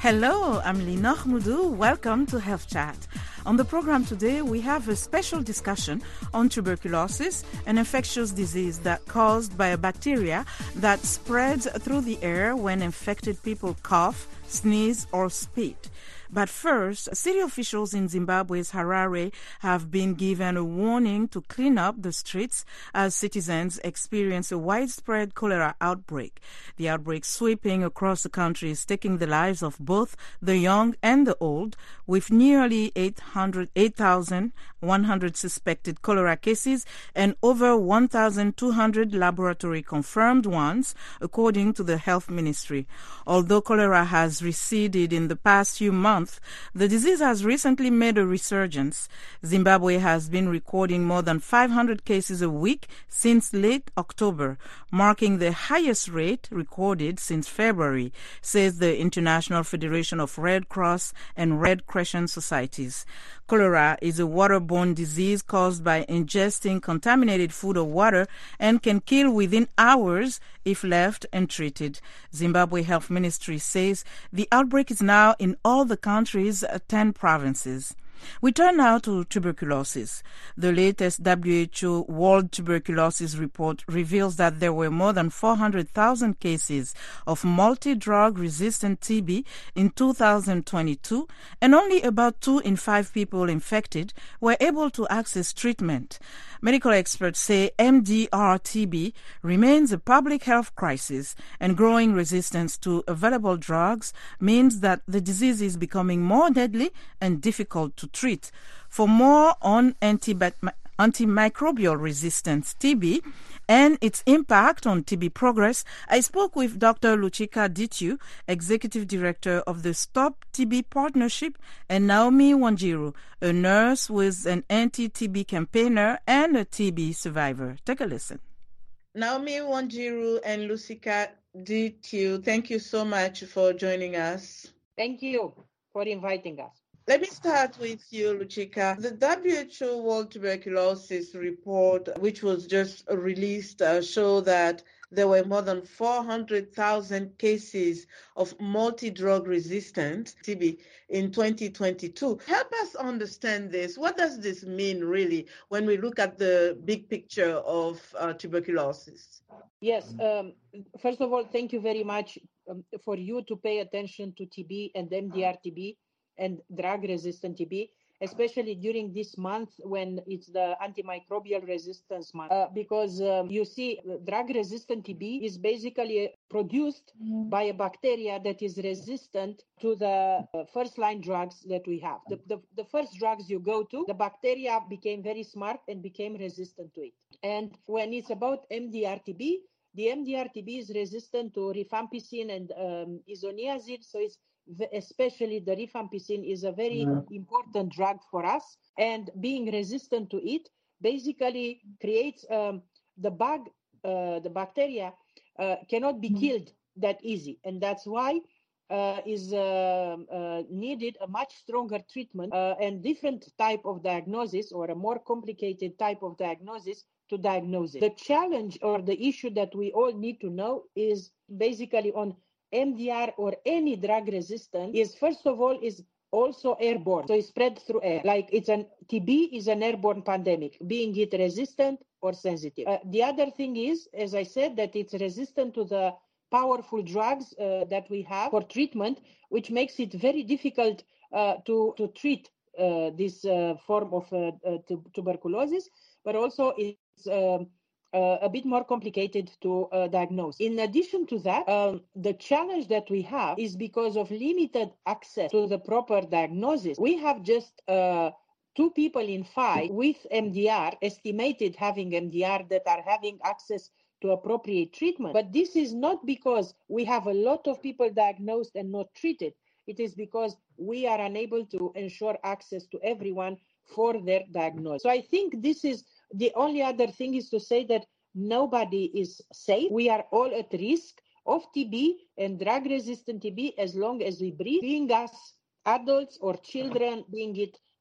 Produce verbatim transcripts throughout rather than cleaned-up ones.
Hello, I'm Linor Moudou. Welcome to Health Chat. On the program today, we have a special discussion on tuberculosis, an infectious disease that caused by a bacteria that spreads through the air when infected people cough, sneeze, or spit. But first, city officials in Zimbabwe's Harare have been given a warning to clean up the streets as citizens experience a widespread cholera outbreak. The outbreak sweeping across the country is taking the lives of both the young and the old, with nearly eight thousand one hundred suspected cholera cases and over one thousand two hundred laboratory confirmed ones, according to the health ministry. Although cholera has receded in the past few months, the disease has recently made a resurgence. Zimbabwe has been recording more than five hundred cases a week since late October, marking the highest rate recorded since February, says the International Federation of Red Cross and Red Crescent Societies. Cholera is a waterborne disease caused by ingesting contaminated food or water and can kill within hours if left untreated. Zimbabwe Health Ministry says the outbreak is now in all the country's ten provinces. We turn now to tuberculosis. The latest W H O World Tuberculosis Report reveals that there were more than four hundred thousand cases of multi-drug resistant T B in two thousand twenty-two, and only about two in five people infected were able to access treatment. Medical experts say M D R T B remains a public health crisis, and growing resistance to available drugs means that the disease is becoming more deadly and difficult to treat. For more on antibi- antimicrobial resistance T B and its impact on T B progress, I spoke with Doctor Luchika Ditiu, Executive Director of the Stop T B Partnership, and Naomi Wanjiru, a nurse with an anti-T B campaigner and a T B survivor. Take a listen. Naomi Wanjiru and Luchika Ditiu, thank you so much for joining us. Thank you for inviting us. Let me start with you, Luchika. The W H O World Tuberculosis Report, which was just released, uh, show that there were more than four hundred thousand cases of multi-drug resistant T B in twenty twenty-two. Help us understand this. What does this mean, really, when we look at the big picture of uh, tuberculosis? Yes. Um, first of all, thank you very much um, for you to pay attention to T B and M D R T B and drug-resistant T B, especially during this month when it's the antimicrobial resistance month. Uh, because um, you see, drug-resistant T B is basically produced by a bacteria that is resistant to the uh, first-line drugs that we have. The, the, the first drugs you go to, the bacteria became very smart and became resistant to it. And when it's about M D R T B, the M D R T B is resistant to rifampicin and um, isoniazid, so it's especially the rifampicin is a very mm. important drug for us, and being resistant to it basically creates um, the bug, uh, the bacteria uh, cannot be mm. killed that easy, and that's why uh, is uh, uh, needed a much stronger treatment uh, and different type of diagnosis, or a more complicated type of diagnosis to diagnose it. The challenge or the issue that we all need to know is basically on M D R or any drug resistance is, first of all, is also airborne. So it's spread through air. Like it's an T B is an airborne pandemic, being it resistant or sensitive. Uh, the other thing is, as I said, that it's resistant to the powerful drugs uh, that we have for treatment, which makes it very difficult uh, to, to treat uh, this uh, form of uh, uh, t- tuberculosis, but also it's um, Uh, a bit more complicated to uh, diagnose. In addition to that, um, the challenge that we have is because of limited access to the proper diagnosis. We have just uh, two people in five with M D R, estimated having M D R, that are having access to appropriate treatment. But this is not because we have a lot of people diagnosed and not treated. It is because we are unable to ensure access to everyone for their diagnosis. So I think this is the only other thing is to say that nobody is safe. We are all at risk of T B and drug-resistant T B as long as we breathe, being us adults or children, being it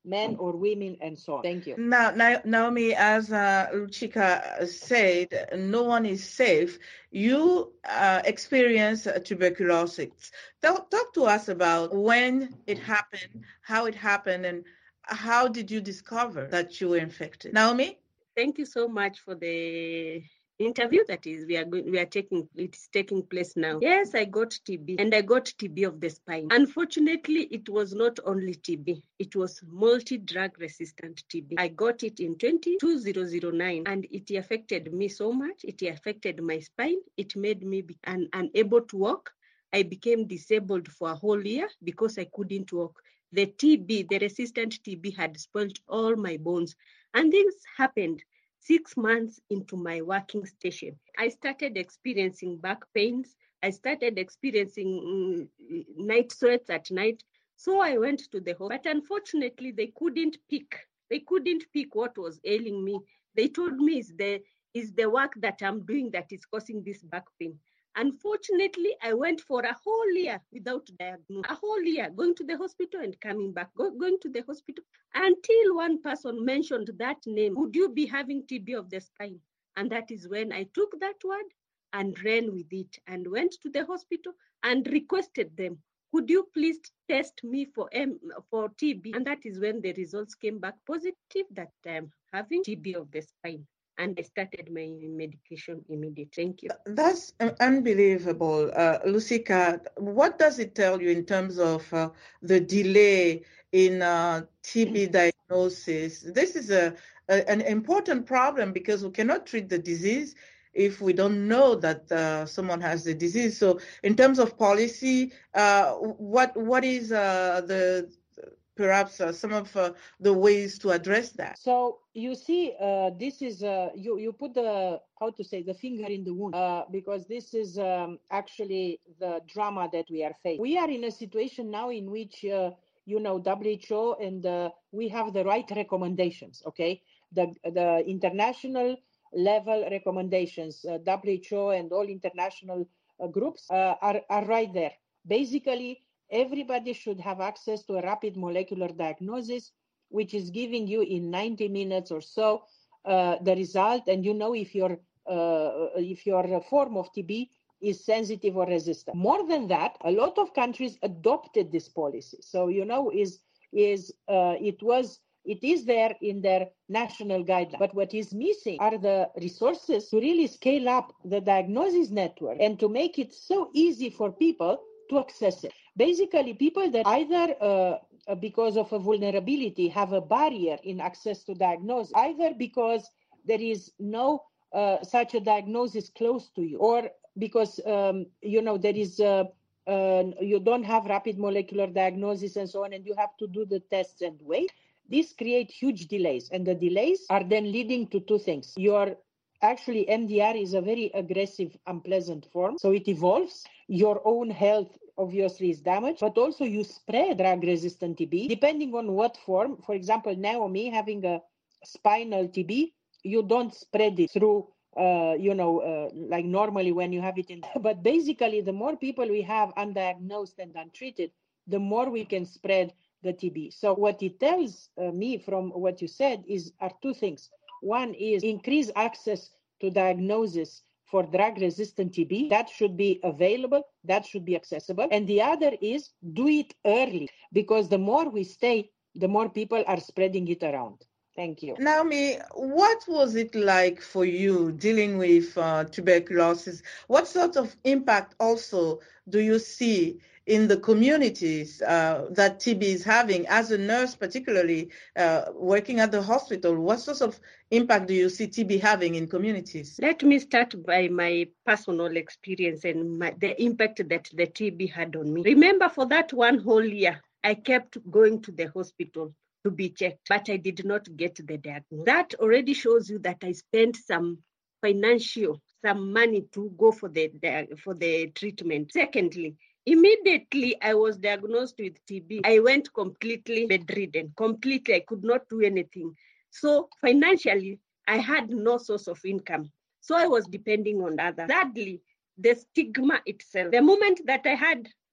men or women, and so on. Thank you. Now, now Naomi, as uh, Luchika said, no one is safe. You uh, experience uh, tuberculosis. Talk, talk to us about when it happened, how it happened, and how did you discover that you were infected? Naomi? Thank you so much for the interview that is we are going we are taking it's taking place now. Yes, I got T B, and I got T B of the spine. Unfortunately, it was not only T B, it was multi-drug resistant T B. I got it in two thousand nine, and it affected me so much. It affected my spine. It made me be un, unable to walk. I became disabled for a whole year because I couldn't walk. The T B, the resistant T B, had spoiled all my bones, and things happened six months into my working station. I started experiencing back pains. I started experiencing mm, night sweats at night. So I went to the hospital, but unfortunately they couldn't pick. They couldn't pick what was ailing me. They told me it's the, it's the work that I'm doing that is causing this back pain. Unfortunately, I went for a whole year without diagnosis. A whole year, going to the hospital and coming back, go, going to the hospital, until one person mentioned that name. Would you be having T B of the spine? And that is when I took that word and ran with it and went to the hospital and requested them, could you please test me for M, for T B? And that is when the results came back positive that I'm having T B of the spine. And I started my medication immediately. Thank you. That's unbelievable. Uh, Luchika, what does it tell you in terms of uh, the delay in uh, T B diagnosis? This is a, a an important problem because we cannot treat the disease if we don't know that uh, someone has the disease. So in terms of policy, uh, what what is uh, the perhaps uh, some of uh, the ways to address that? So you see, uh, this is uh, you you put the how to say the finger in the wound uh, because this is um, actually the drama that we are facing. We are in a situation now in which uh, you know W H O and uh, we have the right recommendations. Okay, the the international level recommendations, uh, W H O and all international uh, groups uh, are are right there. Basically, everybody should have access to a rapid molecular diagnosis, which is giving you in ninety minutes or so uh, the result, and you know if your uh, if your form of T B is sensitive or resistant. More than that, a lot of countries adopted this policy. So you know is is uh, it was it is there in their national guidelines. But what is missing are the resources to really scale up the diagnosis network and to make it so easy for people to access it. Basically, people that either uh, because of a vulnerability have a barrier in access to diagnosis, either because there is no uh, such a diagnosis close to you, or because um, you know there is uh, uh, you don't have rapid molecular diagnosis and so on, and you have to do the tests and wait. This creates huge delays, and the delays are then leading to two things. Your Actually, M D R is a very aggressive, unpleasant form. So it evolves. Your own health obviously is damaged, but also you spread drug-resistant T B, depending on what form. For example, Naomi having a spinal T B, you don't spread it through, uh, you know, uh, like normally when you have it in. But basically, the more people we have undiagnosed and untreated, the more we can spread the T B. So what it tells uh, me from what you said is are two things. One is increase access to diagnosis for drug-resistant T B. That should be available. That should be accessible. And the other is do it early, because the more we stay, the more people are spreading it around. Thank you. Naomi, what was it like for you dealing with uh, tuberculosis? What sort of impact also do you see in the communities uh, that T B is having as a nurse, particularly uh, working at the hospital? What sort of impact do you see T B having in communities? Let me start by my personal experience and my, the impact that the T B had on me. Remember, for that one whole year, I kept going to the hospital to be checked, but I did not get the diagnosis. That already shows you that I spent some financial, some money to go for the, the for the treatment. Secondly, immediately I was diagnosed with T B. I went completely bedridden, completely. I could not do anything. So financially, I had no source of income. So I was depending on others. Thirdly, the stigma itself. The moment that I had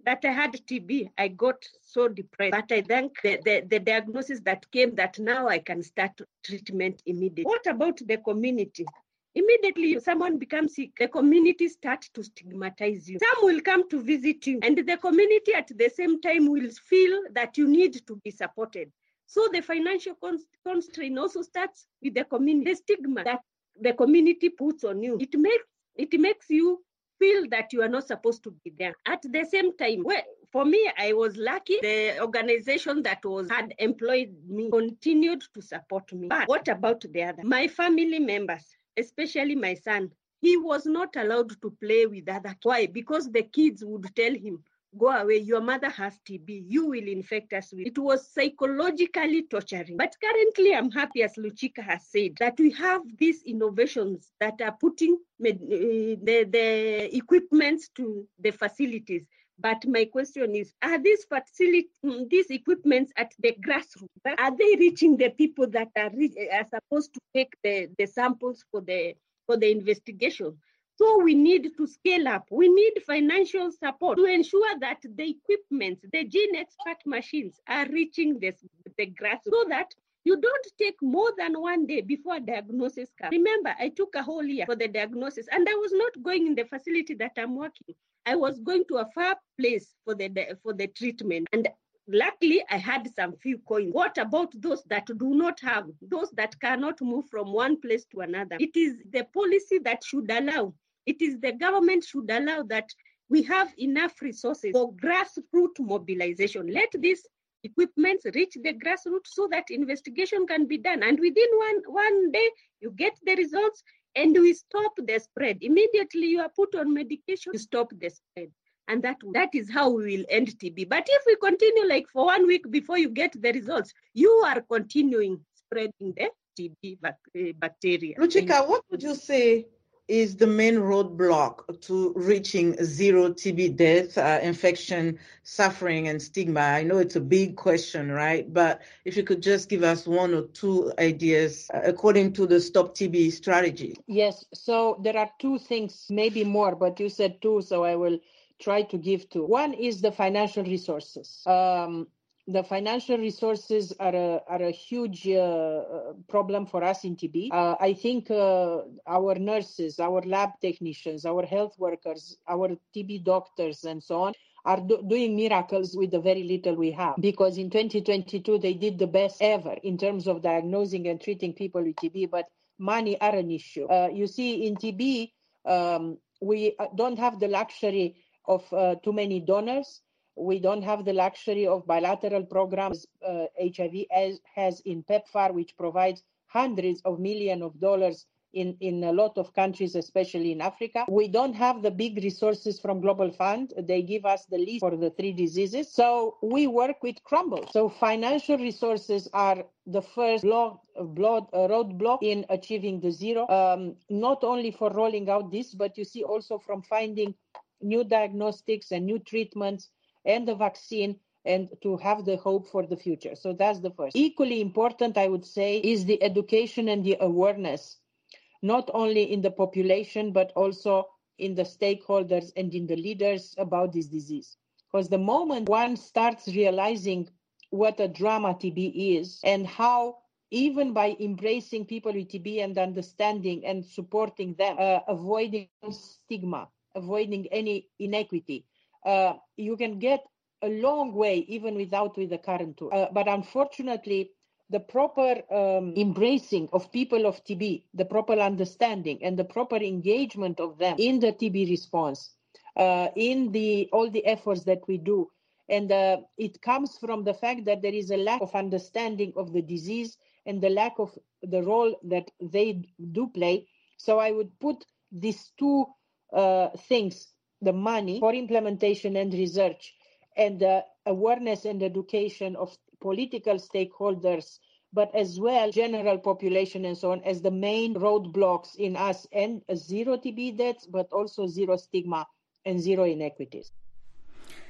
that I had T B, I got so depressed. But I thank the, the, the diagnosis that came that now I can start treatment immediately. What about the community? Immediately someone becomes sick, the community starts to stigmatize you. Some will come to visit you, and the community at the same time will feel that you need to be supported. So the financial constraint also starts with the community. The stigma that the community puts on you, it makes it makes you feel that you are not supposed to be there. At the same time, well, for me, I was lucky. The organization that was had employed me continued to support me. But what about the other? My family members, especially my son, he was not allowed to play with other. Why? Because the kids would tell him, go away, your mother has T B, you will infect us with. It was psychologically torturing. But currently, I'm happy, as Luchika has said, that we have these innovations that are putting med- uh, the, the equipments to the facilities. But my question is, are these facility, these equipments at the grassroots, are they reaching the people that are, re- are supposed to take the, the samples for the for the investigation? So we need to scale up. We need financial support to ensure that the equipment, the gene expert machines are reaching this, the grassroots, so that you don't take more than one day before diagnosis comes. Remember, I took a whole year for the diagnosis, and I was not going in the facility that I'm working. I was going to a far place for the for the treatment. And luckily, I had some few coins. What about those that do not have, those that cannot move from one place to another? It is the policy that should allow, it is the government should allow that we have enough resources for grassroots mobilization. Let these equipments reach the grassroots so that investigation can be done. And within one, one day, you get the results and we stop the spread. Immediately, you are put on medication to stop the spread. And that, that is how we will end T B. But if we continue like for one week before you get the results, you are continuing spreading the T B bacteria. Luchika, what would you say is the main roadblock to reaching zero T B death, uh, infection, suffering, and stigma? I know it's a big question, right? But if you could just give us one or two ideas uh, according to the Stop T B strategy. Yes, so there are two things, maybe more, but you said two, so I will try to give two. One is the financial resources. Um, the financial resources are a, are a huge uh, problem for us in T B. Uh, I think uh, our nurses, our lab technicians, our health workers, our T B doctors, and so on, are do- doing miracles with the very little we have. Because in twenty twenty-two, they did the best ever in terms of diagnosing and treating people with T B, but money are an issue. Uh, you see, in T B, um, we don't have the luxury of uh, too many donors. We don't have the luxury of bilateral programs uh, H I V has, has in PEPFAR, which provides hundreds of millions of dollars in, in a lot of countries, especially in Africa. We don't have the big resources from Global Fund. They give us the list for the three diseases. So we work with crumbles. So financial resources are the first block, blood, uh, roadblock in achieving the zero, um, not only for rolling out this, but you see also from finding new diagnostics and new treatments and the vaccine, and to have the hope for the future. So that's the first. Equally important, I would say, is the education and the awareness, not only in the population, but also in the stakeholders and in the leaders about this disease. Because the moment one starts realizing what a drama T B is and how, even by embracing people with T B and understanding and supporting them, uh, avoiding stigma, avoiding any inequity, uh, you can get a long way even without with the current tool. Uh, but unfortunately, the proper um, embracing of people of T B, the proper understanding and the proper engagement of them in the T B response, uh, in the all the efforts that we do. And uh, it comes from the fact that there is a lack of understanding of the disease and the lack of the role that they do play. So I would put these two uh, things, the money for implementation and research, and the awareness and education of political stakeholders, but as well general population and so on, as the main roadblocks in us, and zero T B deaths, but also zero stigma and zero inequities.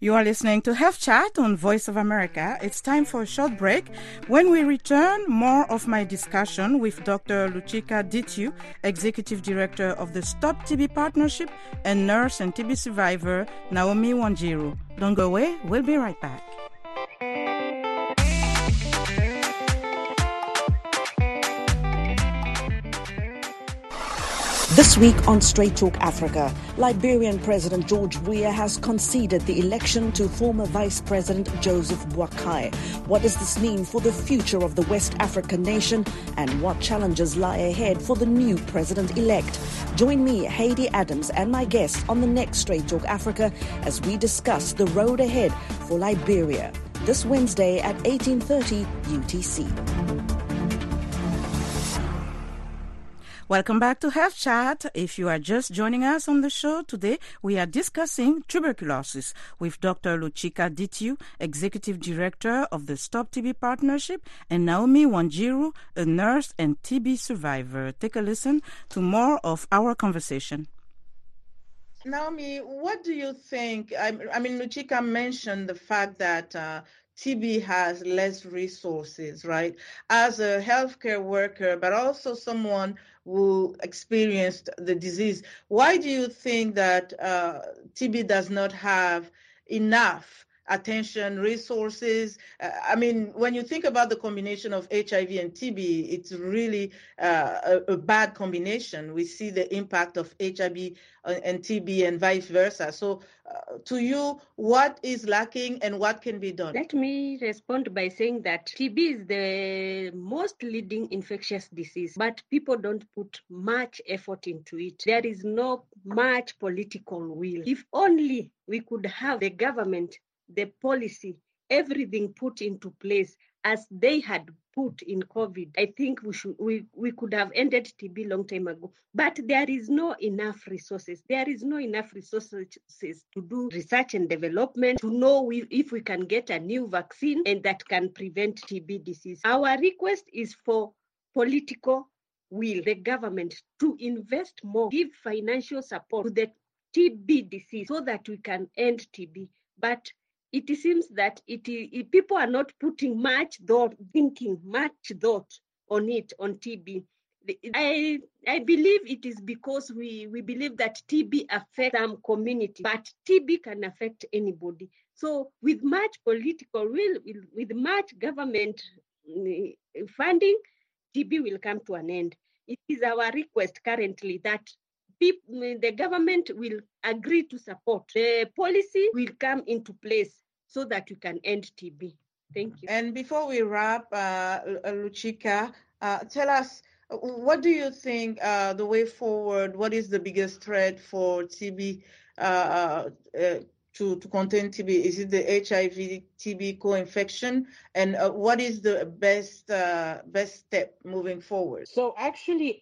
You are listening to Health Chat on Voice of America. It's time for a short break. When we return, more of my discussion with Doctor Luchika Ditiu, Executive Director of the Stop T B Partnership, and nurse and T B survivor Naomi Wanjiru. Don't go away. We'll be right back. This week on Straight Talk Africa, Liberian President George Weah has conceded the election to former Vice President Joseph Boakai. What does this mean for the future of the West African nation, and what challenges lie ahead for the new president-elect? Join me, Heidi Adams, and my guests on the next Straight Talk Africa as we discuss the road ahead for Liberia. This Wednesday at eighteen thirty U T C. Welcome back to Health Chat. If you are just joining us on the show today, we are discussing tuberculosis with Doctor Luchika Ditiu, Executive Director of the Stop T B Partnership, and Naomi Wanjiru, a nurse and T B survivor. Take a listen to more of our conversation. Naomi, what do you think? I, I mean, Luchika mentioned the fact that uh, T B has less resources, right? As a healthcare worker, but also someone who experienced the disease. Why do you think that uh, T B does not have enough attention, resources? Uh, I mean, when you think about the combination of H I V and T B, it's really uh, a, a bad combination. We see the impact of H I V and T B and vice versa. So uh, to you, what is lacking and what can be done? Let me respond by saying that T B is the most leading infectious disease, but people don't put much effort into it. There is no much political will. If only we could have the government, the policy, everything put into place as they had put in COVID, I think we should we, we could have ended T B long time ago. But there is no enough resources. There is no enough resources to do research and development, to know if, if we can get a new vaccine and that can prevent T B disease. Our request is for political will, the government to invest more, give financial support to the T B disease so that we can end T B. But it seems that it, it people are not putting much thought, thinking much thought on it, on T B. I I believe it is because we, we believe that T B affects some community, but T B can affect anybody. So with much political will, with much government funding, T B will come to an end. It is our request currently that people, the government will agree to support. The policy will come into place so that we can end T B. Thank you. And before we wrap, uh, Luchika, uh, tell us, what do you think uh, the way forward? What is the biggest threat for T B, uh, uh, to, to contain T B? Is it the H I V T B co-infection? And uh, what is the best uh, best step moving forward? So actually,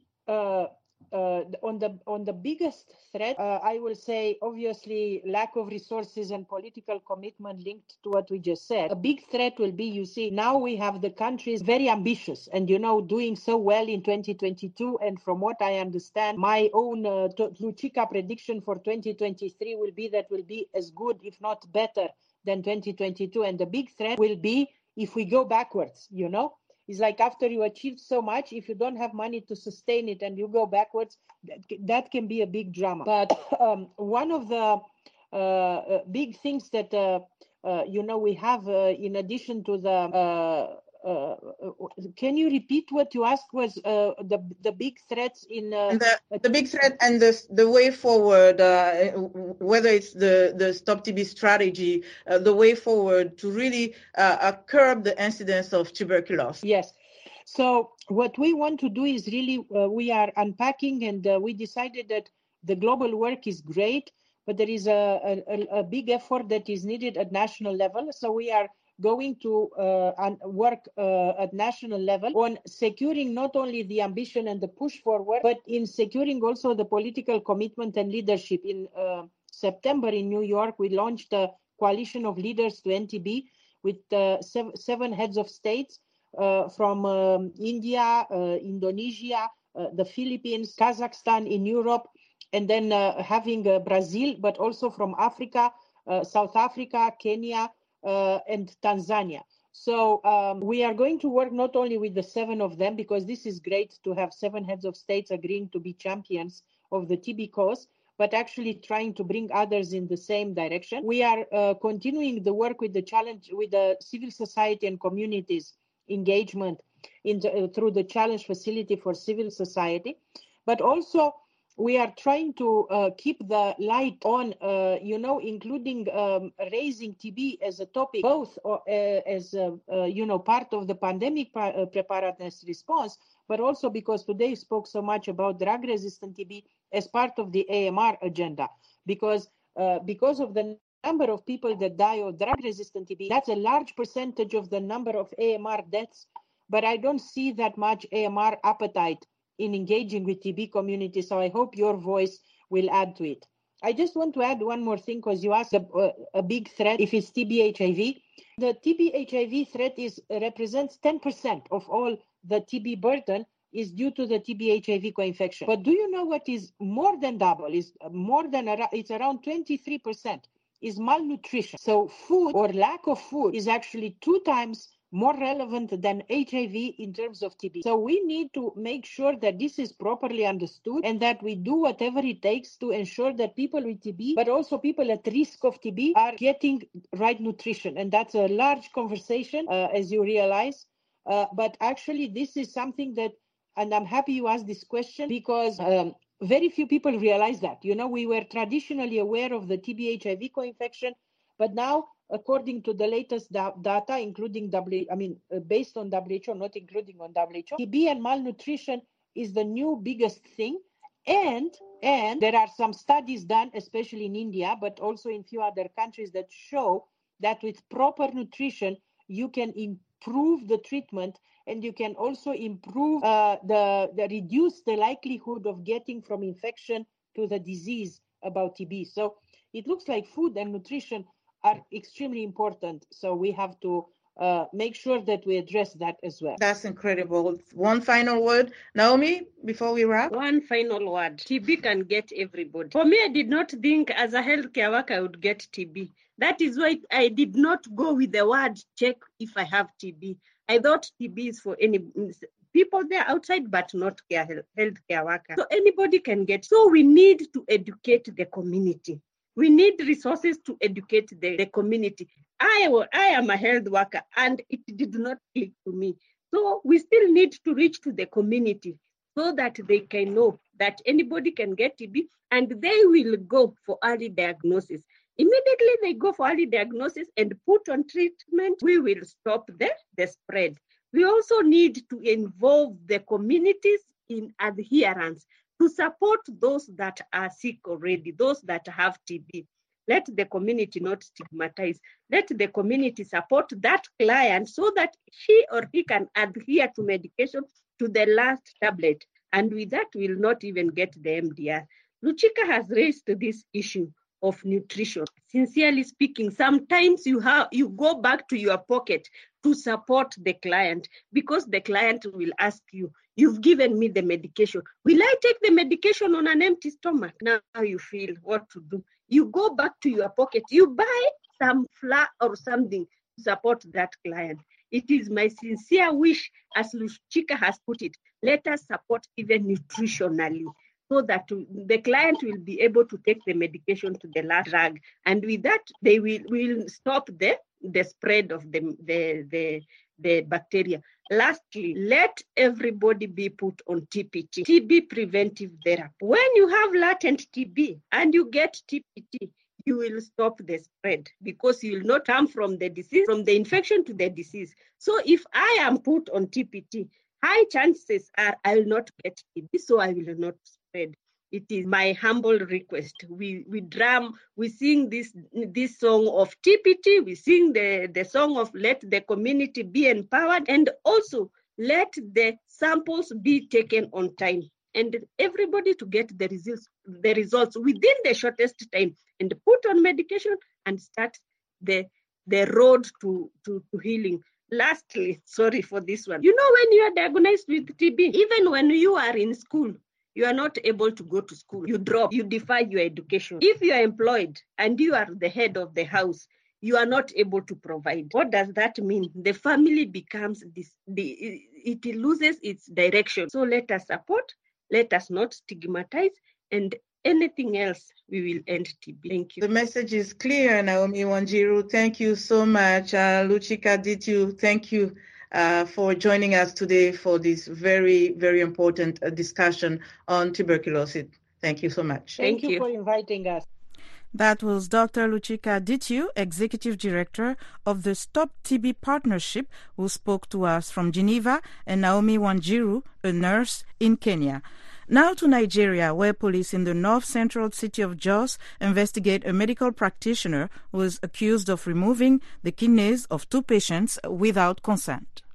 uh, Uh, on the on the biggest threat, uh, I will say obviously lack of resources and political commitment linked to what we just said. A big threat will be, you see, now we have the countries very ambitious and, you know, doing so well in twenty twenty-two. And from what I understand, my own uh, Luchika prediction for twenty twenty-three will be that will be as good, if not better, than twenty twenty-two. And the big threat will be if we go backwards, you know. It's like after you achieved so much, if you don't have money to sustain it and you go backwards, that, that can be a big drama. But um, one of the uh, big things that, uh, uh, you know, we have uh, in addition to the, uh, uh, can you repeat what you asked was uh, the the big threats in... Uh, the, the big threat and the, the way forward, uh, whether it's the, the Stop T B strategy, uh, the way forward to really uh, uh, curb the incidence of tuberculosis. Yes. So what we want to do is really, uh, we are unpacking and uh, we decided that the global work is great, but there is a, a, a big effort that is needed at national level. So we are going to uh, work uh, at national level on securing not only the ambition and the push forward, but in securing also the political commitment and leadership. In uh, September in New York, we launched a coalition of leaders to N T B with uh, sev- seven heads of states uh, from um, India, uh, Indonesia, uh, the Philippines, Kazakhstan in Europe, and then uh, having uh, Brazil, but also from Africa, uh, South Africa, Kenya, uh, and Tanzania. So um, we are going to work not only with the seven of them, because this is great to have seven heads of states agreeing to be champions of the T B cause, but actually trying to bring others in the same direction. We are uh, continuing the work with the challenge, with the civil society and communities engagement in the, uh, through the challenge facility for civil society, but also we are trying to uh, keep the light on, uh, you know, including um, raising T B as a topic, both uh, as, uh, uh, you know, part of the pandemic pre- preparedness response, but also because today spoke so much about drug-resistant T B as part of the A M R agenda, because uh, because of the number of people that die of drug-resistant T B, that's a large percentage of the number of A M R deaths, but I don't see that much A M R appetite in engaging with T B community, so I hope your voice will add to it. I just want to add one more thing, because you asked a, a big threat if it's T B H I V. The T B H I V threat is represents ten percent of all the T B burden is due to the T B H I V co-infection. But do you know what is more than double? Is more than it's around twenty-three percent is malnutrition. So food or lack of food is actually two times more relevant than H I V in terms of T B. So we need to make sure that this is properly understood and that we do whatever it takes to ensure that people with T B, but also people at risk of T B, are getting right nutrition. And that's a large conversation, uh, as you realize. Uh, but actually, this is something that, and I'm happy you asked this question, because um, very few people realize that. You know, we were traditionally aware of the T B H I V co-infection, but now, according to the latest da- data, including W, I mean, uh, based on W H O, not including on W H O, T B and malnutrition is the new biggest thing. And and there are some studies done, especially in India, but also in few other countries, that show that with proper nutrition, you can improve the treatment, and you can also improve uh, the, the reduce the likelihood of getting from infection to the disease about T B. So it looks like food and nutrition are extremely important. So we have to uh, make sure that we address that as well. That's incredible. One final word, Naomi, before we wrap? One final word. T B can get everybody. For me, I did not think as a healthcare worker I would get T B. That is why I did not go with the word check if I have T B. I thought T B is for any people there outside, but not care, healthcare workers. So anybody can get. So we need to educate the community. We need resources to educate the, the community. I, I am a health worker and it did not click to me. So we still need to reach to the community so that they can know that anybody can get T B and they will go for early diagnosis. Immediately they go for early diagnosis and put on treatment, we will stop the, the spread. We also need to involve the communities in adherence to support those that are sick already, those that have T B. Let the community not stigmatize. Let the community support that client so that she or he can adhere to medication to the last tablet. And with that, will not even get the M D R. Luchika has raised this issue of nutrition. Sincerely speaking, sometimes you have you go back to your pocket to support the client because the client will ask you, you've given me the medication. Will I take the medication on an empty stomach? Now you feel what to do. You go back to your pocket, you buy some flour or something to support that client. It is my sincere wish, as Luchika has put it, let us support even nutritionally, so that the client will be able to take the medication to the last drug. And with that, they will, will stop the, the spread of the, the, the, the bacteria. Lastly, let everybody be put on T P T, T B preventive therapy. When you have latent T B and you get T P T, you will stop the spread because you will not come from the disease, from the infection to the disease. So if I am put on T P T, high chances are I will not get T B, so I will not spread. It is my humble request. We we drum, we sing this this song of T P T, we sing the, the song of let the community be empowered, and also let the samples be taken on time. And everybody to get the results, the results within the shortest time, and put on medication and start the, the road to, to, to healing. Lastly, sorry for this one. You know, when you are diagnosed with T B, even when you are in school, you are not able to go to school. You drop, you defy your education. If you are employed and you are the head of the house, you are not able to provide. What does that mean? The family becomes this, the, it loses its direction. So let us support, let us not stigmatize, and anything else, we will end T B. Thank you. The message is clear, Naomi Wanjiru. Thank you so much. Uh, Luchika Ditiu, thank you uh, for joining us today for this very, very important uh, discussion on tuberculosis. Thank you so much. Thank, Thank you you for inviting us. That was Doctor Luchika Ditiu, Executive Director of the Stop T B Partnership, who spoke to us from Geneva, and Naomi Wanjiru, a nurse in Kenya. Now to Nigeria, where police in the north-central city of Jos investigate a medical practitioner who is accused of removing the kidneys of two patients without consent.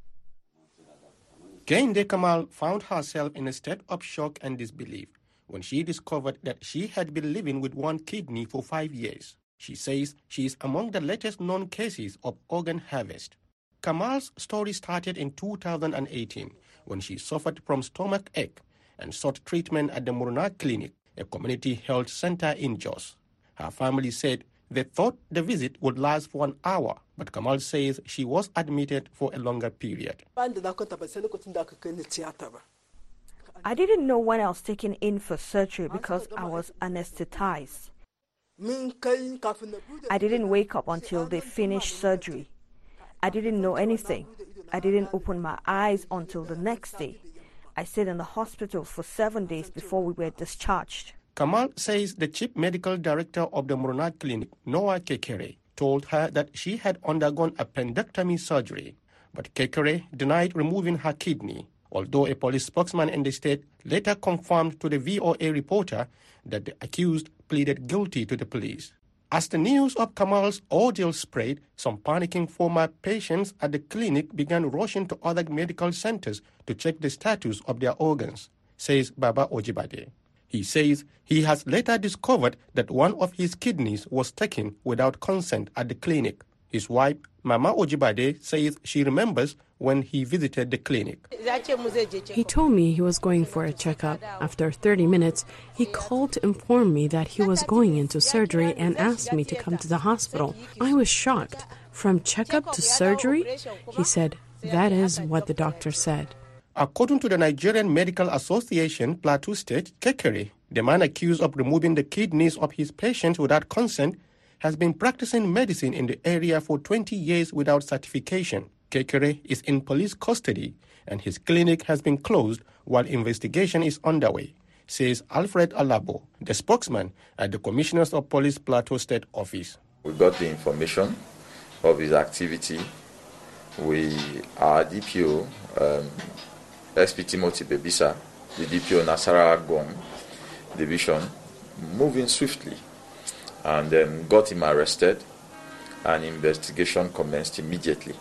Kehinde Kamal found herself in a state of shock and disbelief when she discovered that she had been living with one kidney for five years. She says she is among the latest known cases of organ harvest. Kamal's story started in two thousand eighteen when she suffered from stomach ache and sought treatment at the Murna Clinic, a community health center in Jos. Her family said they thought the visit would last for an hour, but Kamal says she was admitted for a longer period. I didn't know when I was taken in for surgery because I was anesthetized. I didn't wake up until they finished surgery. I didn't know anything. I didn't open my eyes until the next day. I stayed in the hospital for seven days before we were discharged. Kamal says the chief medical director of the Murna Clinic, Noah Kekere, told her that she had undergone appendectomy surgery, but Kekere denied removing her kidney, although a police spokesman in the state later confirmed to the V O A reporter that the accused pleaded guilty to the police. As the news of Kamal's ordeal spread, some panicking former patients at the clinic began rushing to other medical centers to check the status of their organs, says Baba Ojibade. He says he has later discovered that one of his kidneys was taken without consent at the clinic. His wife, Mama Ojibade, says she remembers when he visited the clinic. He told me he was going for a checkup. After thirty minutes, he called to inform me that he was going into surgery and asked me to come to the hospital. I was shocked. From checkup to surgery? He said, that is what the doctor said. According to the Nigerian Medical Association, Plateau State, Kekere, the man accused of removing the kidneys of his patients without consent, has been practicing medicine in the area for twenty years without certification. Kekere is in police custody and his clinic has been closed while investigation is underway, says Alfred Alabo, the spokesman at the Commissioners of Police Plateau State Office. We got the information of his activity. We, our D P O, um, S P Timothy Bebisa, the D P O Nasara Gong Division, moving swiftly and um, got him arrested, and investigation commenced immediately.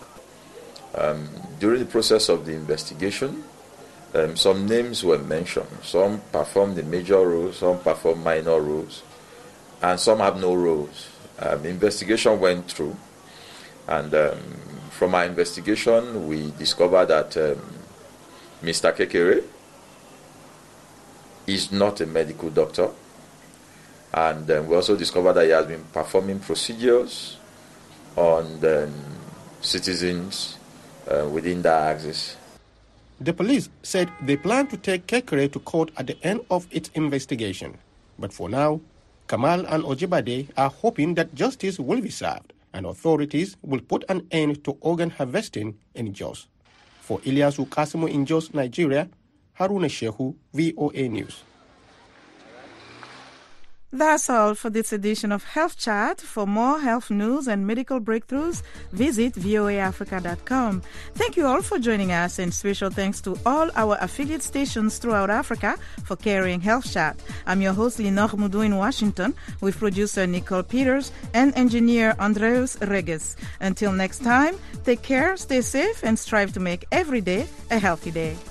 Um, during the process of the investigation, um, some names were mentioned. Some performed the major roles, some performed minor roles, and some have no roles. Um, the investigation went through, and um, from our investigation, we discovered that um, Mister Kekere is not a medical doctor, and um, we also discovered that he has been performing procedures on um, citizens uh, within the axis. The police said they plan to take Kekere to court at the end of its investigation. But for now, Kamal and Ojibade are hoping that justice will be served and authorities will put an end to organ harvesting in Jos. For Ilyasu Kasimu in Jos, Nigeria, Haruna Shehu, V O A News. That's all for this edition of Health Chat. For more health news and medical breakthroughs, visit V O A Africa dot com. Thank you all for joining us, and special thanks to all our affiliate stations throughout Africa for carrying Health Chat. I'm your host, Linor Mudu in Washington, with producer Nicole Peters and engineer Andreas Reges. Until next time, take care, stay safe, and strive to make every day a healthy day.